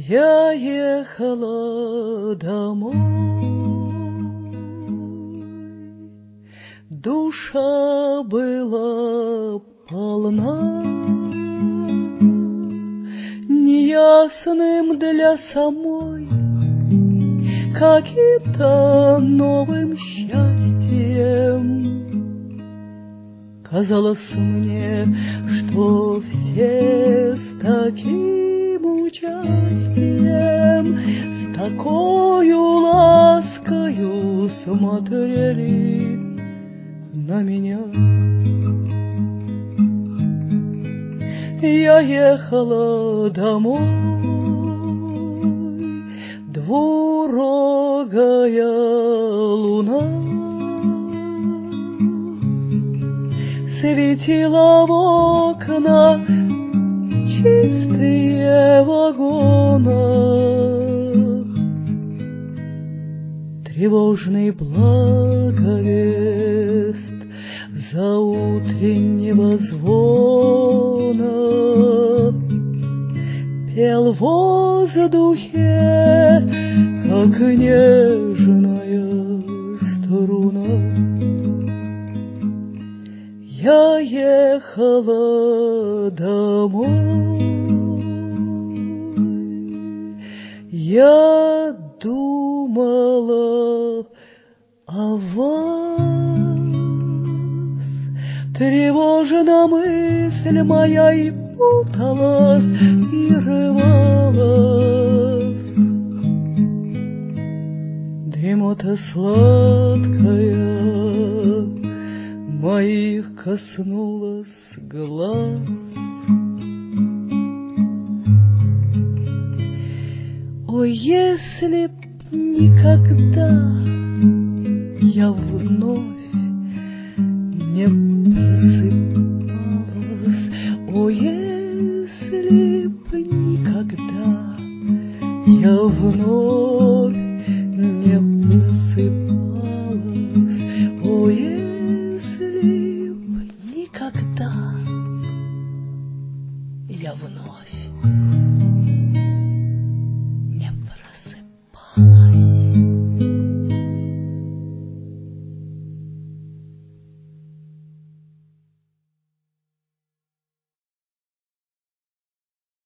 Я ехала домой, душа была полна, неясным для самой каким-то новым счастьем. Казалось мне, что все с таким участием, с такою ласкою смотрели на меня. Я ехала домой, двурогая луна светила в окна чистые вагона. Тревожный благовест заутреннего звона пел в воздухе, как нежная струна. Я ехала домой, я думала о вас. Тревожна мысль моя и путалась, и рвалась. Дремота сладкая моих коснулась глаз. О, если б никогда я вновь